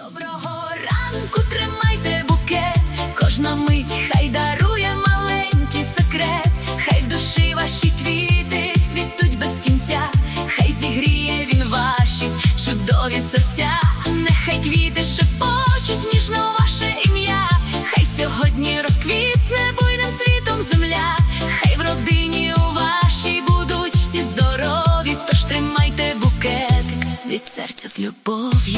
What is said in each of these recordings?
Доброго ранку, тримайте букет, кожна мить хай дарує маленький секрет, хай в душі ваші квіти цвітуть без кінця, хай зігріє він ваші чудові серця, нехай квіти шепочуть ніжно ваше ім'я, хай сьогодні розквітне буйним цвітом земля, хай в родині у вашій будуть всі здорові, тож тримайте букетик від серця з любов'ю.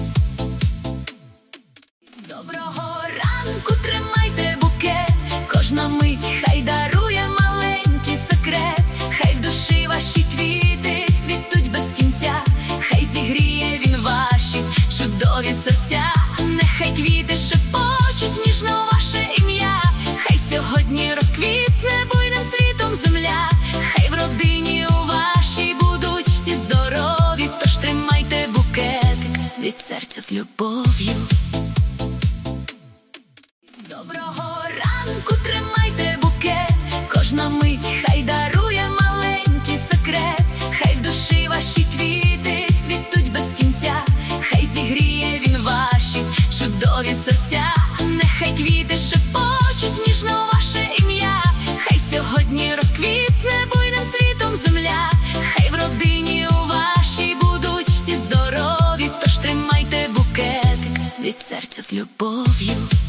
Доброго ранку, тримайте букет, кожна мить хай дарує маленький секрет, хай в душі ваші квіти цвітуть без кінця, хай зігріє він ваші чудові серця, нехай квіти шепочуть ніжно ваше ім'я, хай сьогодні розквітне буйним цвітом земля, хай в родині у вашій будуть всі здорові, тож тримайте букетик від серця з любов'ю. Доброго ранку, тримайте букет, кожна мить хай дарує маленький секрет, хай в душі ваші квіти цвітуть без кінця, хай зігріє він ваші чудові серця, нехай квіти шепочуть ніжно ваше ім'я, хай сьогодні розквітне буйним цвітом земля, хай в родині у вашій будуть всі здорові, тож тримайте букетик від серця з любов'ю.